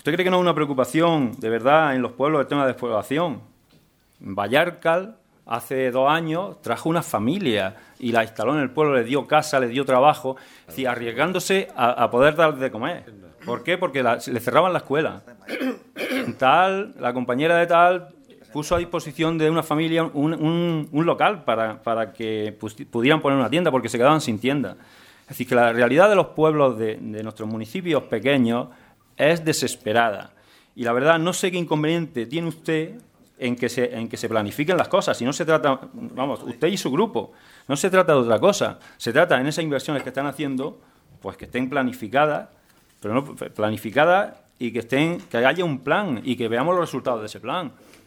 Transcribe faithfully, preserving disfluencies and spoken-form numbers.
¿Usted cree que no es una preocupación de verdad en los pueblos el tema de despoblación? En Vallarcal, hace dos años, trajo una familia y la instaló en el pueblo, le dio casa, le dio trabajo, es decir, arriesgándose a, a poder dar de comer. ¿Por qué? Porque la, le cerraban la escuela. Tal, la compañera de tal puso a disposición de una familia un, un, un local para, para que pudieran poner una tienda, porque se quedaban sin tienda. Es decir, que la realidad de los pueblos de, de nuestros municipios pequeños es desesperada. Y la verdad, no sé qué inconveniente tiene usted en que se, en que se planifiquen las cosas. Si no se trata, vamos, usted y su grupo, no se trata de otra cosa. Se trata en esas inversiones que están haciendo, pues que estén planificadas, pero no planificadas y que estén, que haya un plan y que veamos los resultados de ese plan.